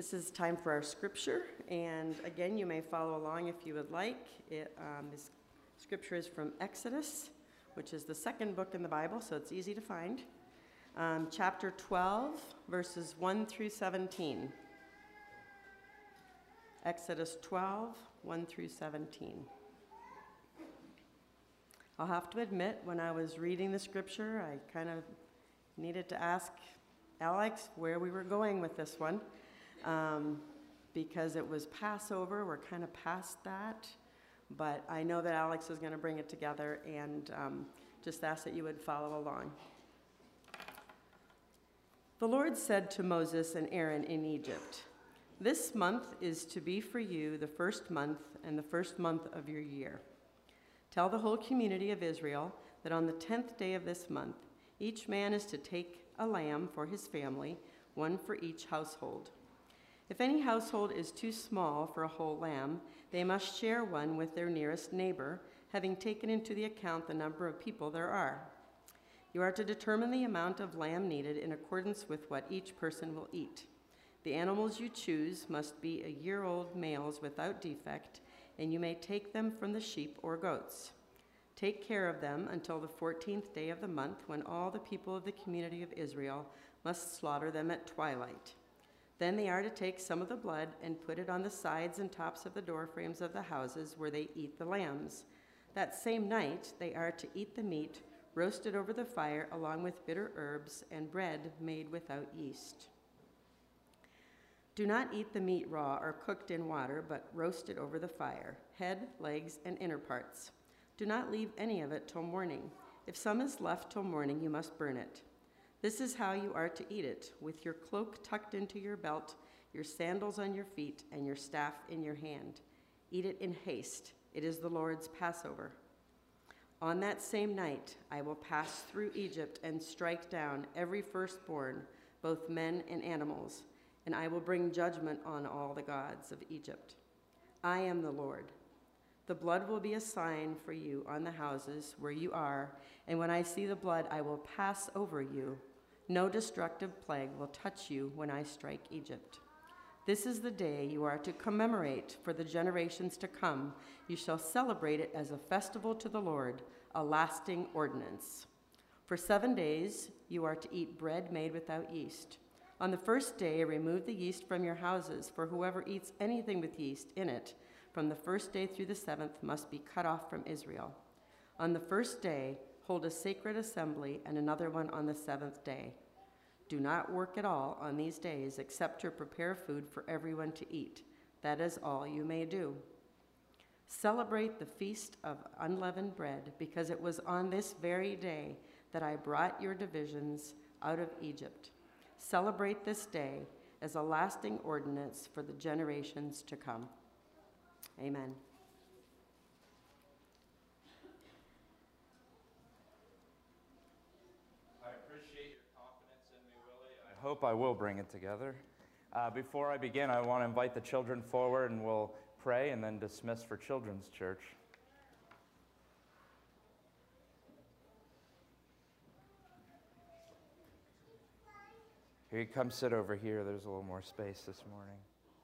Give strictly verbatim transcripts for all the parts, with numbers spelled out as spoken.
This is time for our scripture, and again, you may follow along if you would like. It, um, this scripture is from Exodus, which is the second book in the Bible, so it's easy to find. Um, chapter twelve, verses one through seventeen. Exodus twelve, one through seventeen. I'll have to admit, when I was reading the scripture, I kind of needed to ask Alex where we were going with this one, um, because it was Passover. We're kind of past that, but I know that Alex is going to bring it together, and um, just ask that you would follow along. The Lord said to Moses and Aaron in Egypt, "This month is to be for you the first month and the first month of your year. Tell the whole community of Israel that on the tenth day of this month, each man is to take a lamb for his family, one for each household. If any household is too small for a whole lamb, they must share one with their nearest neighbor, having taken into the account the number of people there are. You are to determine the amount of lamb needed in accordance with what each person will eat. The animals you choose must be a year-old males without defect, and you may take them from the sheep or goats. Take care of them until the fourteenth day of the month, when all the people of the community of Israel must slaughter them at twilight. Then they are to take some of the blood and put it on the sides and tops of the doorframes of the houses where they eat the lambs. That same night they are to eat the meat, roasted over the fire, along with bitter herbs and bread made without yeast. Do not eat the meat raw or cooked in water, but roast it over the fire, head, legs, and inner parts. Do not leave any of it till morning. If some is left till morning, you must burn it. This is how you are to eat it, with your cloak tucked into your belt, your sandals on your feet, and your staff in your hand. Eat it in haste. It is the Lord's Passover. On that same night, I will pass through Egypt and strike down every firstborn, both men and animals, and I will bring judgment on all the gods of Egypt. I am the Lord. The blood will be a sign for you on the houses where you are, and when I see the blood, I will pass over you. No destructive plague will touch you when I strike Egypt. This is the day you are to commemorate for the generations to come. You shall celebrate it as a festival to the Lord, a lasting ordinance. For seven days you are to eat bread made without yeast. On the first day, remove the yeast from your houses, for whoever eats anything with yeast in it from the first day through the seventh must be cut off from Israel. On the first day, hold a sacred assembly, and another one on the seventh day. Do not work at all on these days except to prepare food for everyone to eat. That is all you may do. Celebrate the feast of unleavened bread, because it was on this very day that I brought your divisions out of Egypt. Celebrate this day as a lasting ordinance for the generations to come. Amen. I appreciate your confidence in me, Willie. I hope I will bring it together. Uh, before I begin, I want to invite the children forward, and we'll pray and then dismiss for Children's Church. Here you come, sit over here. There's a little more space this morning.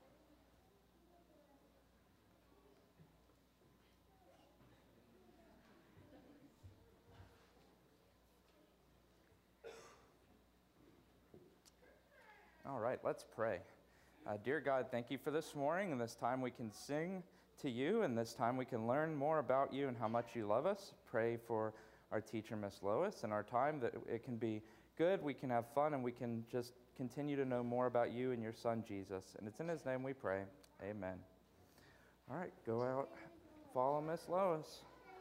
All right, let's pray. Uh, dear God, thank you for this morning and this time we can sing to you, and this time we can learn more about you and how much you love us. Pray for our teacher, Miss Lois, and our time that it can be good, we can have fun, and we can just continue to know more about you and your son, Jesus. And it's in his name we pray. Amen. All right, go out, follow Miss Lois.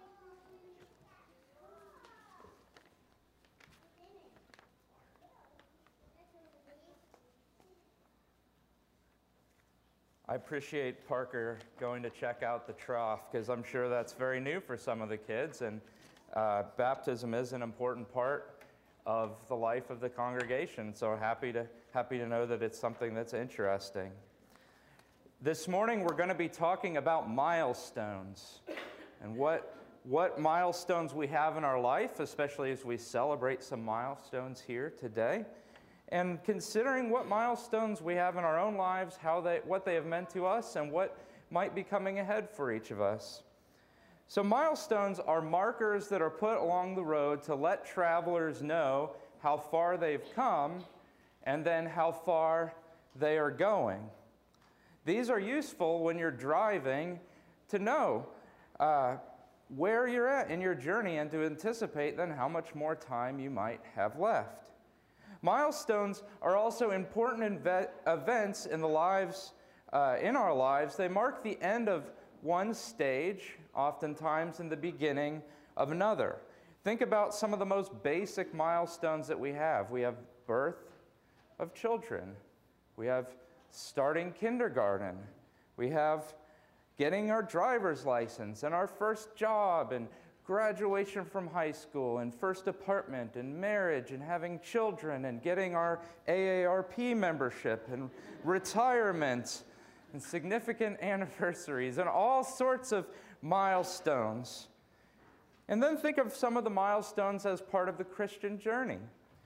I appreciate Parker going to check out the trough, because I'm sure that's very new for some of the kids, and uh, baptism is an important part of the life of the congregation, so happy to, happy to know that it's something that's interesting. This morning we're going to be talking about milestones, and what, what milestones we have in our life, especially as we celebrate some milestones here today. and considering what milestones we have in our own lives, how they, what they have meant to us, and what might be coming ahead for each of us. So milestones are markers that are put along the road to let travelers know how far they've come and then how far they are going. These are useful when you're driving to know uh, where you're at in your journey and to anticipate then how much more time you might have left. Milestones are also important inve- events in the lives, uh, in our lives. They mark the end of one stage, oftentimes in the beginning of another. Think about some of the most basic milestones that we have. We have birth of children. We have starting kindergarten. We have getting our driver's license and our first job and graduation from high school and first apartment and marriage and having children and getting our A A R P membership and retirement and significant anniversaries and all sorts of milestones. And then think of some of the milestones as part of the Christian journey.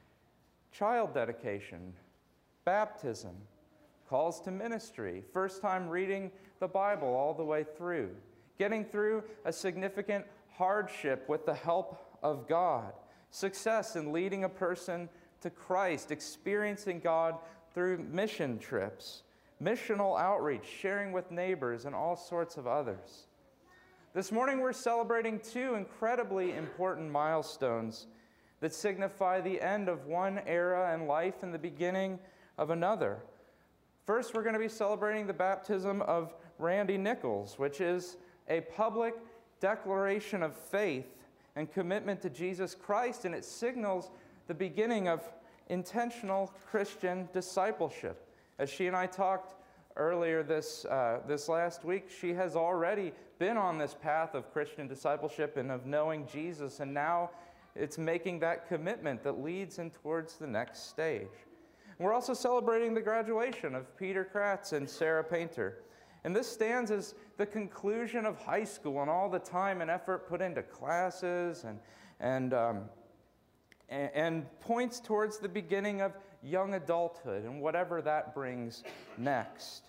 Child dedication, baptism, calls to ministry, first time reading the Bible all the way through, getting through a significant hardship with the help of God, success in leading a person to Christ, experiencing God through mission trips, missional outreach, sharing with neighbors, and all sorts of others. This morning we're celebrating two incredibly important milestones that signify the end of one era in life and the beginning of another. First, we're going to be celebrating the baptism of Randy Nichols, which is a public declaration of faith and commitment to Jesus Christ, and it signals the beginning of intentional Christian discipleship. As she and I talked earlier this, uh, this last week, she has already been on this path of Christian discipleship and of knowing Jesus, and now it's making that commitment that leads in towards the next stage. We're also celebrating the graduation of Peter Kratz and Sarah Painter. And this stands as the conclusion of high school and all the time and effort put into classes and, and, um, and, and points towards the beginning of young adulthood and whatever that brings next.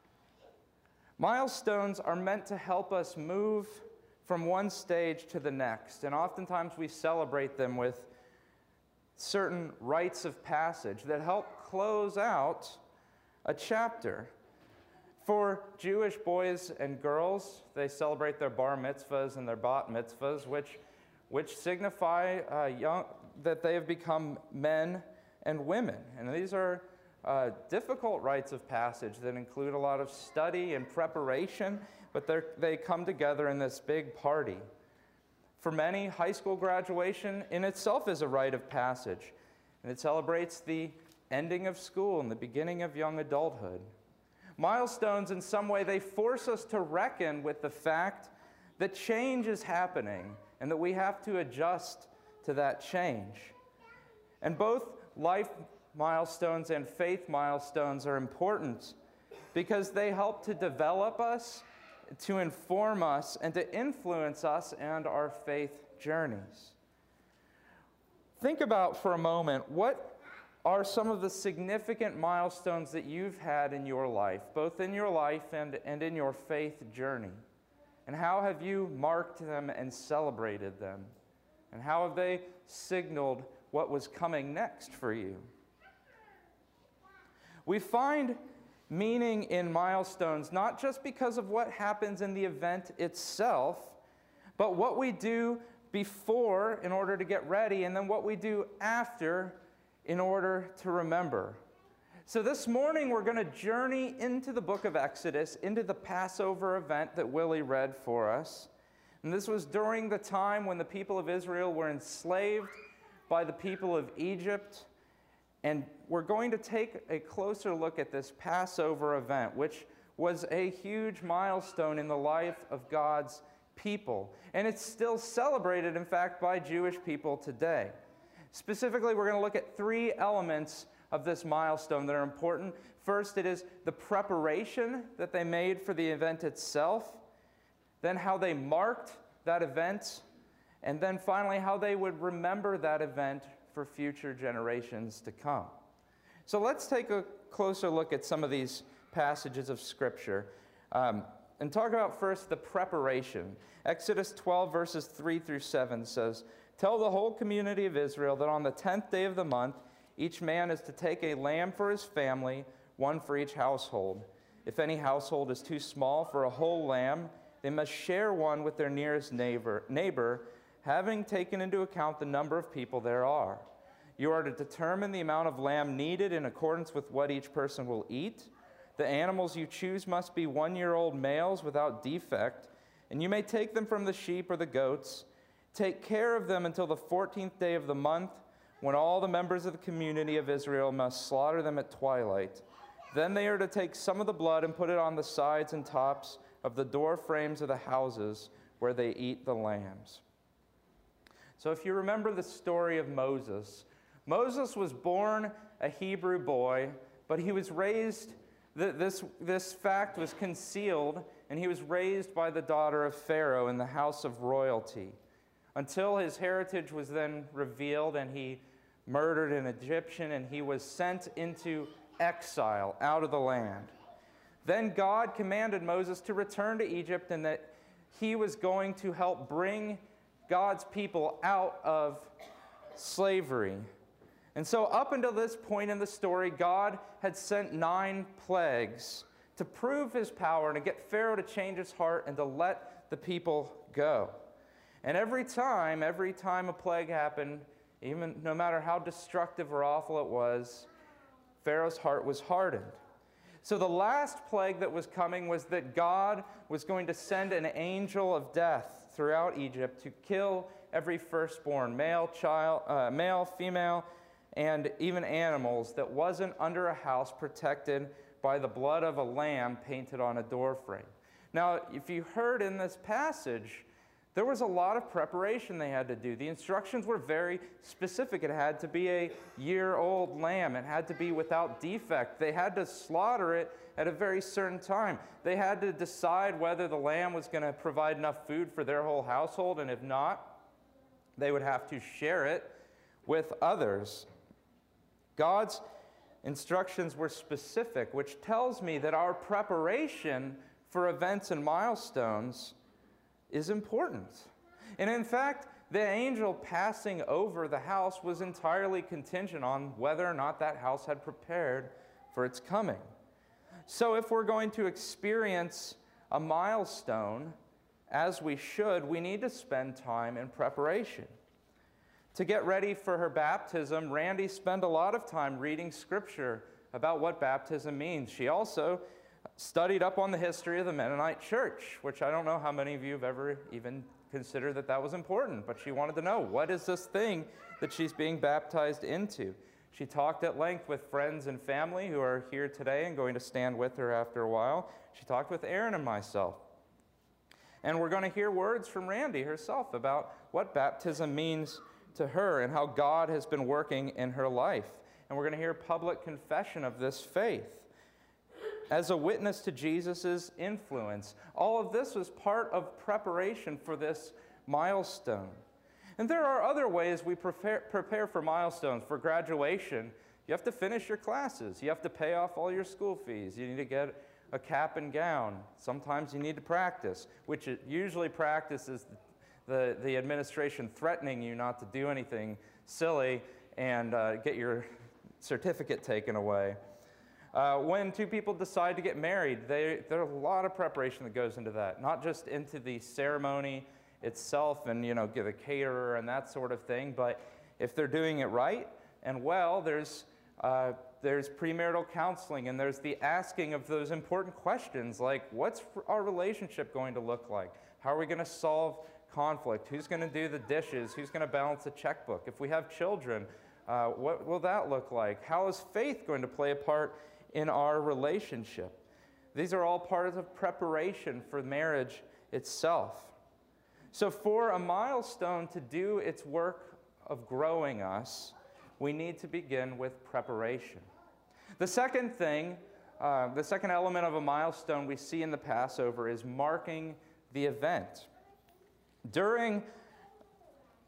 Milestones are meant to help us move from one stage to the next, and oftentimes we celebrate them with certain rites of passage that help close out a chapter. For Jewish boys and girls, they celebrate their bar mitzvahs and their bat mitzvahs, which, which signify uh, young, that they have become men and women. And these are uh, difficult rites of passage that include a lot of study and preparation, but they come together in this big party. For many, high school graduation in itself is a rite of passage, and it celebrates the ending of school and the beginning of young adulthood. Milestones, in some way, they force us to reckon with the fact that change is happening and that we have to adjust to that change. And both life milestones and faith milestones are important because they help to develop us, to inform us, and to influence us and our faith journeys. Think about for a moment, what are some of the significant milestones that you've had in your life, both in your life and, and in your faith journey? And how have you marked them and celebrated them? And how have they signaled what was coming next for you? We find meaning in milestones not just because of what happens in the event itself, but what we do before in order to get ready, and then what we do after in order to remember. So this morning we're going to journey into the book of Exodus, into the Passover event that Willie read for us. And this was during the time when the people of Israel were enslaved by the people of Egypt. And we're going to take a closer look at this Passover event, which was a huge milestone in the life of God's people. And it's still celebrated, in fact, by Jewish people today. Specifically, we're going to look at three elements of this milestone that are important. First, it is the preparation that they made for the event itself, then how they marked that event, and then finally how they would remember that event for future generations to come. So let's take a closer look at some of these passages of Scripture um, and talk about first the preparation. Exodus twelve, verses three through seven says, "Tell the whole community of Israel that on the tenth day of the month, each man is to take a lamb for his family, one for each household. If any household is too small for a whole lamb, they must share one with their nearest neighbor, neighbor, having taken into account the number of people there are. You are to determine the amount of lamb needed in accordance with what each person will eat. The animals you choose must be one-year-old males without defect, and you may take them from the sheep or the goats. Take care of them until the fourteenth day of the month, when all the members of the community of Israel must slaughter them at twilight. Then they are to take some of the blood and put it on the sides and tops of the door frames of the houses where they eat the lambs." So if you remember the story of Moses, Moses was born a Hebrew boy, but he was raised, this, this fact was concealed, and he was raised by the daughter of Pharaoh in the house of royalty, until his heritage was then revealed and he murdered an Egyptian and he was sent into exile out of the land. Then God commanded Moses to return to Egypt and that he was going to help bring God's people out of slavery. And so up until this point in the story, God had sent nine plagues to prove his power and to get Pharaoh to change his heart and to let the people go. And every time, every time a plague happened, even no matter how destructive or awful it was, Pharaoh's heart was hardened. So the last plague that was coming was that God was going to send an angel of death throughout Egypt to kill every firstborn, male, child, uh, male, female, and even animals that wasn't under a house protected by the blood of a lamb painted on a doorframe. Now, if you heard in this passage, there was a lot of preparation they had to do. The instructions were very specific. It had to be a year-old lamb. It had to be without defect. They had to slaughter it at a very certain time. They had to decide whether the lamb was going to provide enough food for their whole household, and if not, they would have to share it with others. God's instructions were specific, which tells me that our preparation for events and milestones is important. And in fact, the angel passing over the house was entirely contingent on whether or not that house had prepared for its coming. So if we're going to experience a milestone, as we should, we need to spend time in preparation. To get ready for her baptism, Randy spent a lot of time reading scripture about what baptism means. She also studied up on the history of the Mennonite church, which I don't know how many of you have ever even considered that that was important, but she wanted to know, what is this thing that she's being baptized into? She talked at length with friends and family who are here today and going to stand with her after a while. She talked with Aaron and myself. And we're going to hear words from Randy herself about what baptism means to her and how God has been working in her life. And we're going to hear public confession of this faith as a witness to Jesus' influence. All of this was part of preparation for this milestone. And there are other ways we prepare, prepare for milestones. For graduation, you have to finish your classes. You have to pay off all your school fees. You need to get a cap and gown. Sometimes you need to practice, which it usually practices the, the administration threatening you not to do anything silly and uh, get your certificate taken away. Uh, when two people decide to get married, they, there's a lot of preparation that goes into that, not just into the ceremony itself and, you know, get a caterer and that sort of thing, but if they're doing it right and well, there's, uh, there's premarital counseling and there's the asking of those important questions like, what's our relationship going to look like? How are we going to solve conflict? Who's going to do the dishes? Who's going to balance the checkbook? If we have children, uh, what will that look like? How is faith going to play a part in our relationship? These are all part of preparation for marriage itself. So for a milestone to do its work of growing us, we need to begin with preparation. The second thing, uh, the second element of a milestone we see in the Passover is marking the event. During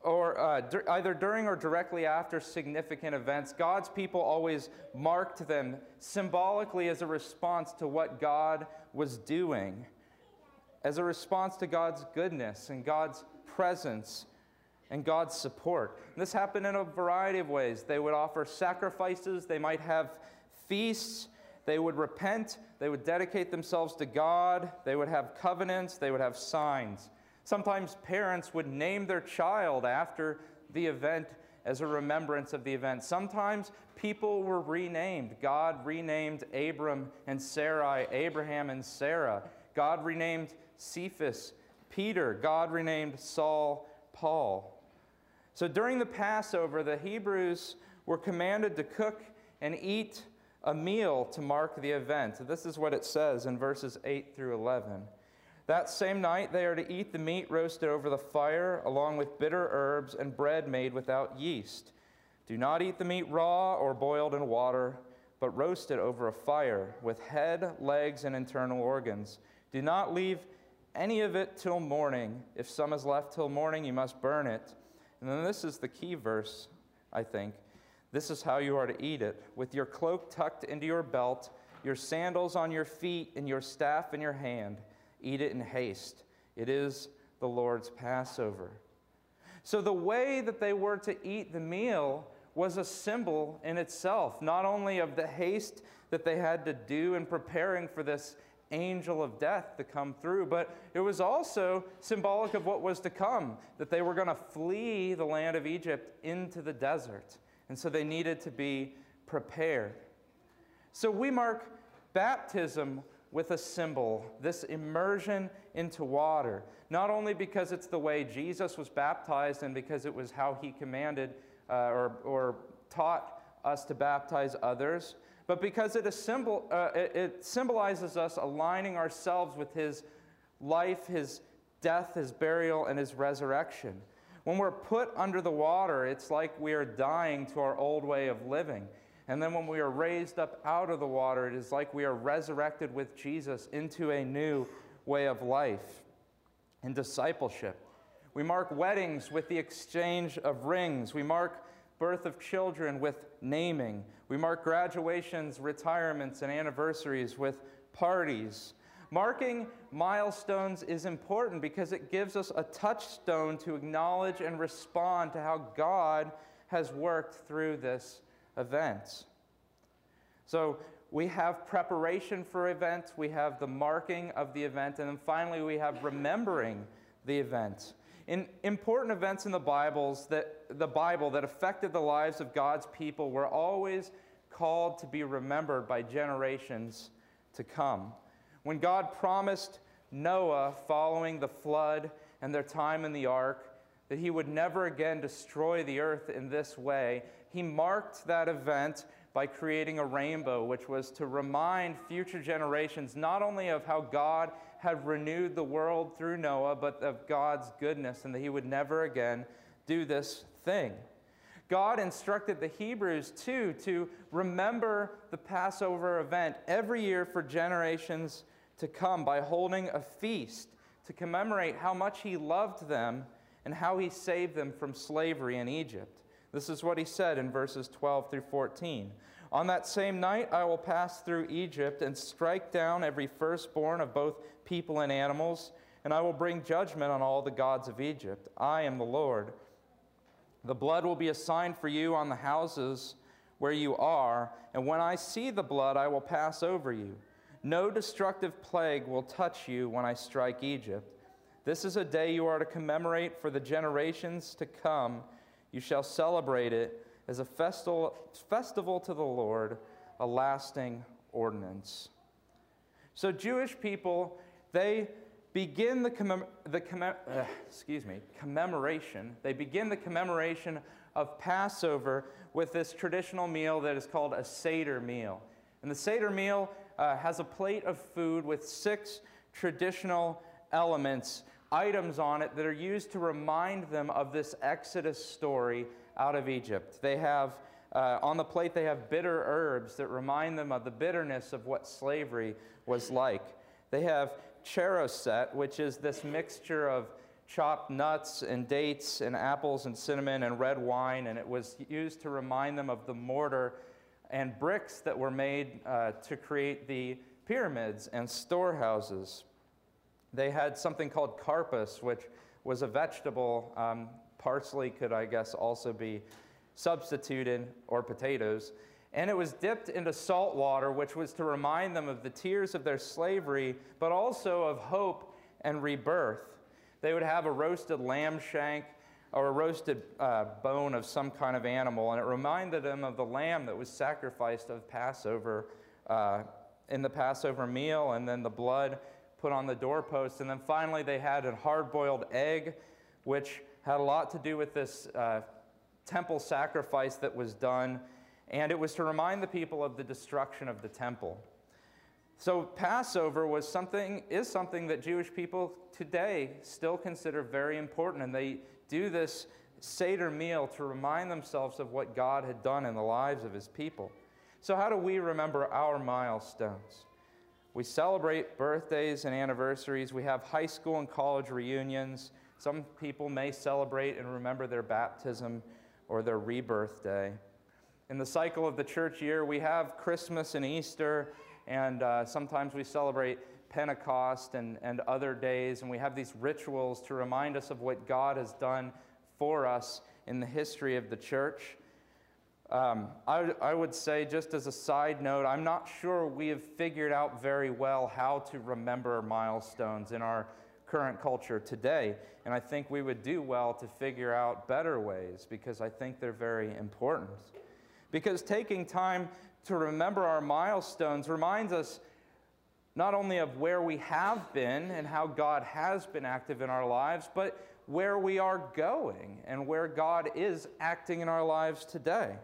or uh, dur- either during or directly after significant events, God's people always marked them symbolically as a response to what God was doing, as a response to God's goodness and God's presence and God's support. And this happened in a variety of ways. They would offer sacrifices, they might have feasts, they would repent, they would dedicate themselves to God, they would have covenants, they would have signs. Sometimes parents would name their child after the event as a remembrance of the event. Sometimes people were renamed. God renamed Abram and Sarai, Abraham and Sarah. God renamed Cephas, Peter. God renamed Saul, Paul. So during the Passover, the Hebrews were commanded to cook and eat a meal to mark the event. This is what it says in verses eight through eleven. That same night they are to eat the meat roasted over the fire, along with bitter herbs and bread made without yeast. Do not eat the meat raw or boiled in water, but roast it over a fire, with head, legs, and internal organs. Do not leave any of it till morning. If some is left till morning, you must burn it. And then this is the key verse, I think. This is how you are to eat it, with your cloak tucked into your belt, your sandals on your feet, and your staff in your hand. Eat it in haste. It is the Lord's Passover. So the way that they were to eat the meal was a symbol in itself, not only of the haste that they had to do in preparing for this angel of death to come through, but it was also symbolic of what was to come, that they were going to flee the land of Egypt into the desert. And so they needed to be prepared. So we mark baptism with a symbol, this immersion into water, not only because it's the way Jesus was baptized and because it was how he commanded uh, or, or taught us to baptize others, but because it, is symbol, uh, it, it symbolizes us aligning ourselves with his life, his death, his burial, and his resurrection. When we're put under the water, it's like we are dying to our old way of living. And then when we are raised up out of the water, it is like we are resurrected with Jesus into a new way of life and discipleship. We mark weddings with the exchange of rings. We mark birth of children with naming. We mark graduations, retirements, and anniversaries with parties. Marking milestones is important because it gives us a touchstone to acknowledge and respond to how God has worked through this event. So we have preparation for events, we have the marking of the event, and then finally we have remembering the event. In important events in the Bibles that the Bible that affected the lives of God's people were always called to be remembered by generations to come. When God promised Noah, following the flood and their time in the ark, that he would never again destroy the earth in this way, he marked that event by creating a rainbow, which was to remind future generations not only of how God had renewed the world through Noah, but of God's goodness and that he would never again do this thing. God instructed the Hebrews, too, to remember the Passover event every year for generations to come by holding a feast to commemorate how much he loved them and how he saved them from slavery in Egypt. This is what he said in verses twelve through fourteen. On that same night I will pass through Egypt and strike down every firstborn of both people and animals, and I will bring judgment on all the gods of Egypt. I am the Lord. The blood will be a sign for you on the houses where you are, and when I see the blood I will pass over you. No destructive plague will touch you when I strike Egypt. This is a day you are to commemorate for the generations to come. You shall celebrate it as a festival, festival to the Lord, a lasting ordinance. So Jewish people, they begin the, commem- the commem- uh, excuse me, commemoration. They begin the commemoration of Passover with this traditional meal that is called a Seder meal. And the Seder meal uh, has a plate of food with six traditional elements, items on it that are used to remind them of this Exodus story out of Egypt. They have, uh, on the plate, they have bitter herbs that remind them of the bitterness of what slavery was like. They have cheroset, which is this mixture of chopped nuts and dates and apples and cinnamon and red wine, and it was used to remind them of the mortar and bricks that were made uh, to create the pyramids and storehouses. They had something called karpas, which was a vegetable. Um, parsley could, I guess, also be substituted, or potatoes. And it was dipped into salt water, which was to remind them of the tears of their slavery, but also of hope and rebirth. They would have a roasted lamb shank or a roasted uh, bone of some kind of animal, and it reminded them of the lamb that was sacrificed of Passover uh, in the Passover meal, and then the blood put on the doorpost. And then finally they had a hard-boiled egg, which had a lot to do with this uh, temple sacrifice that was done, and it was to remind the people of the destruction of the temple. So Passover was something, is something that Jewish people today still consider very important, and they do this Seder meal to remind themselves of what God had done in the lives of his people. So how do we remember our milestones? We celebrate birthdays and anniversaries. We have high school and college reunions. Some people may celebrate and remember their baptism or their rebirth day. In the cycle of the church year, we have Christmas and Easter, and uh, sometimes we celebrate Pentecost and, and other days, and we have these rituals to remind us of what God has done for us in the history of the church. Um, I, I would say, just as a side note, I'm not sure we have figured out very well how to remember milestones in our current culture today, and I think we would do well to figure out better ways, because I think they're very important. Because taking time to remember our milestones reminds us not only of where we have been and how God has been active in our lives, but where we are going and where God is acting in our lives today.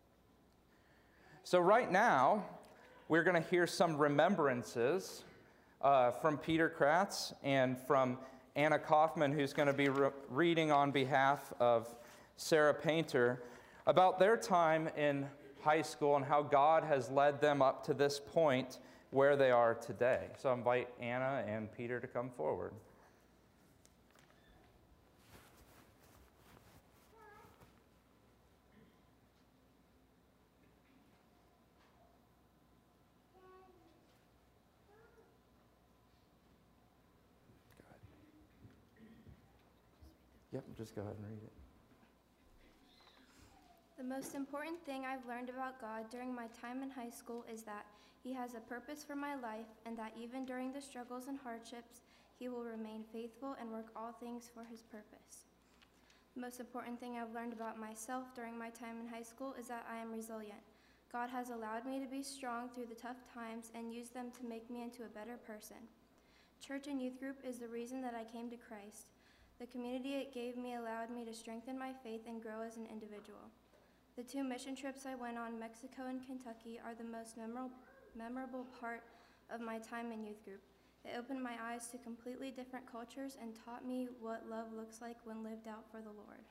So right now, we're going to hear some remembrances uh, from Peter Kratz and from Anna Kaufman, who's going to be re- reading on behalf of Sarah Painter about their time in high school and how God has led them up to this point where they are today. So I invite Anna and Peter to come forward. Yep, just go ahead and read it. The most important thing I've learned about God during my time in high school is that He has a purpose for my life, and that even during the struggles and hardships, He will remain faithful and work all things for His purpose. The most important thing I've learned about myself during my time in high school is that I am resilient. God has allowed me to be strong through the tough times and used them to make me into a better person. Church and youth group is the reason that I came to Christ. The community it gave me allowed me to strengthen my faith and grow as an individual. The two mission trips I went on, Mexico and Kentucky, are the most memorable, memorable part of my time in youth group. It opened my eyes to completely different cultures and taught me what love looks like when lived out for the Lord.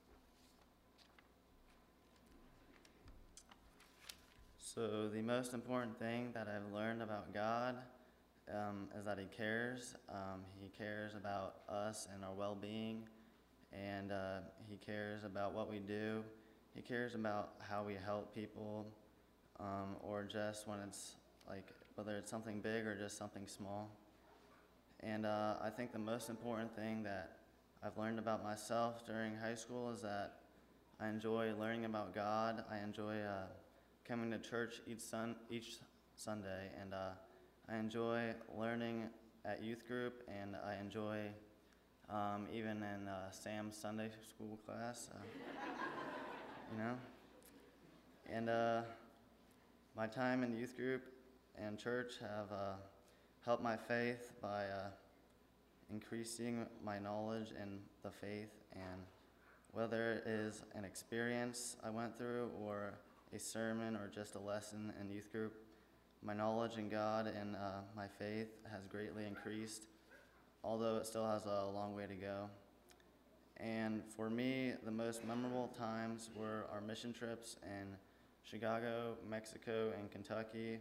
So the most important thing that I've learned about God um, is that He cares. Um, he cares about us and our well-being, and uh, He cares about what we do. He cares about how we help people, um, or just when it's like, whether it's something big or just something small. And uh, I think the most important thing that I've learned about myself during high school is that I enjoy learning about God. I enjoy uh, coming to church each sun each Sunday, and uh, I enjoy learning at youth group, and I enjoy um, even in uh, Sam's Sunday school class. Uh, You know, and uh, my time in youth group and church have uh, helped my faith by uh, increasing my knowledge in the faith, and whether it is an experience I went through or a sermon or just a lesson in youth group, my knowledge in God and uh, my faith has greatly increased, although it still has a long way to go. And for me, the most memorable times were our mission trips in Chicago, Mexico, and Kentucky,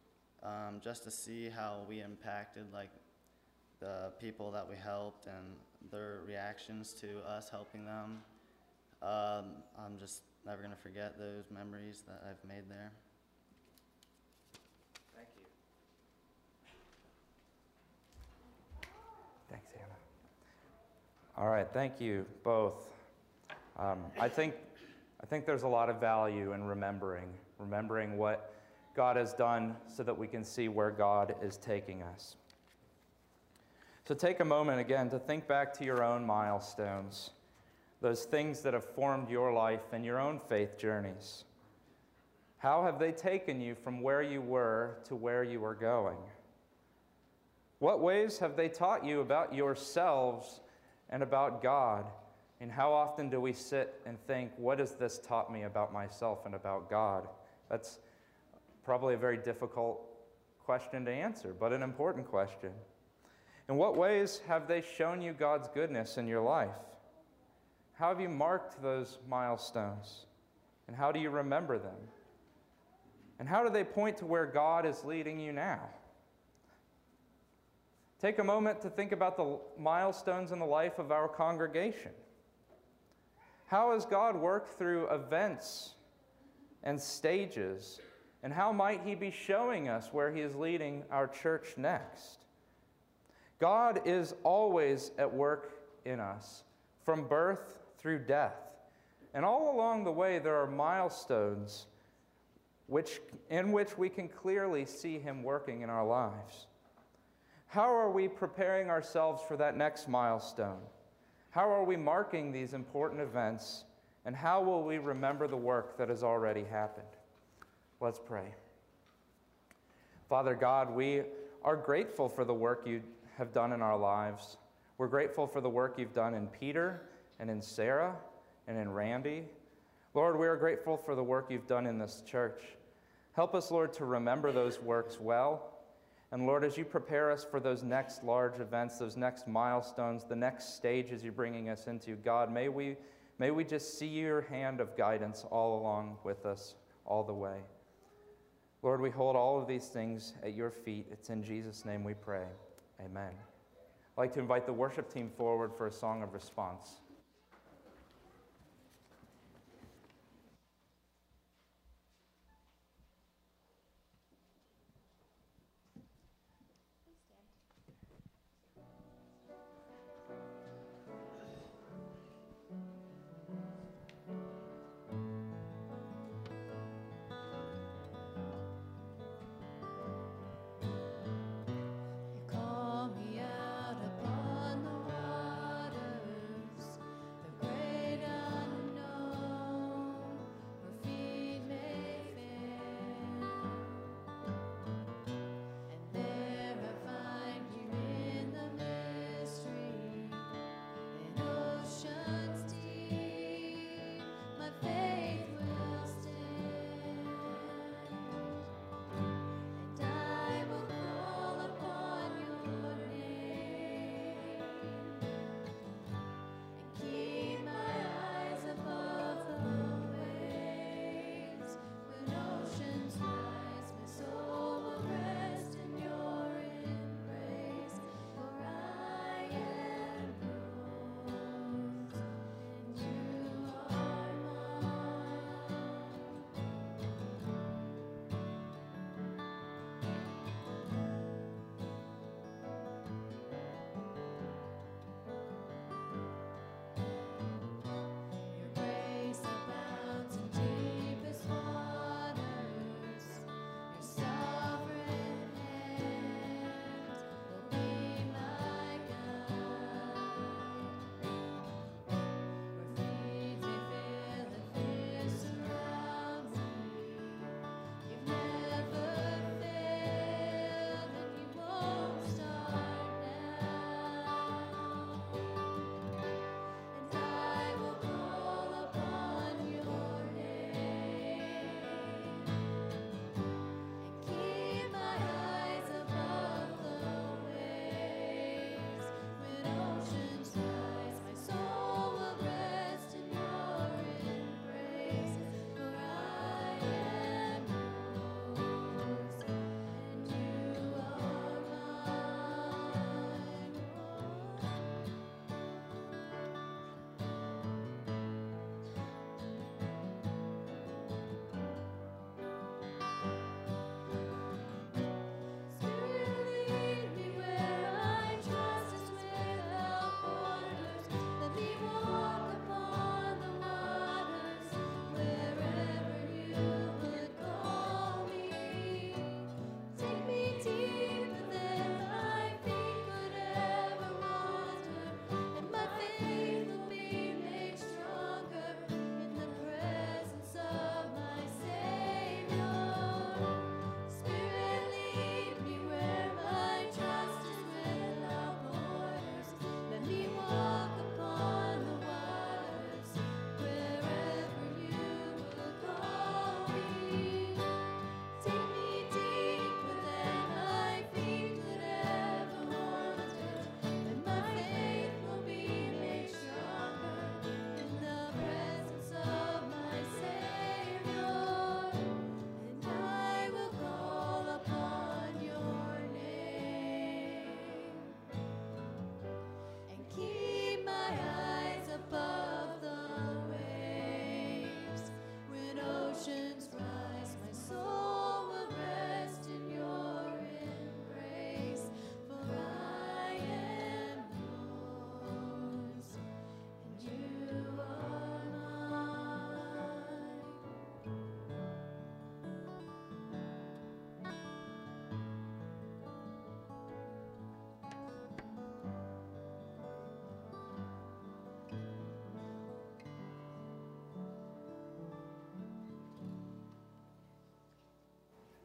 um, just to see how we impacted like the people that we helped and their reactions to us helping them. Um, I'm just never going to forget those memories that I've made there. Thank you. Thanks, Anna. All right, thank you both. Um, I think I think there's a lot of value in remembering, remembering what God has done so that we can see where God is taking us. So take a moment again to think back to your own milestones, those things that have formed your life and your own faith journeys. How have they taken you from where you were to where you are going? What ways have they taught you about yourselves and about God? And how often do we sit and think, what has this taught me about myself and about God? That's probably a very difficult question to answer, but an important question. In what ways have they shown you God's goodness in your life? How have you marked those milestones? And how do you remember them? And how do they point to where God is leading you now? Take a moment to think about the milestones in the life of our congregation. How has God worked through events and stages? And how might He be showing us where He is leading our church next? God is always at work in us, from birth through death. And all along the way, there are milestones which, in which we can clearly see Him working in our lives. How are we preparing ourselves for that next milestone? How are we marking these important events? And how will we remember the work that has already happened? Let's pray. Father God, we are grateful for the work you have done in our lives. We're grateful for the work you've done in Peter and in Sarah and in Randy. Lord, we are grateful for the work you've done in this church. Help us, Lord, to remember those works well. And Lord, as you prepare us for those next large events, those next milestones, the next stages you're bringing us into, God, may we, may we just see your hand of guidance all along with us all the way. Lord, we hold all of these things at your feet. It's in Jesus' name we pray. Amen. I'd like to invite the worship team forward for a song of response.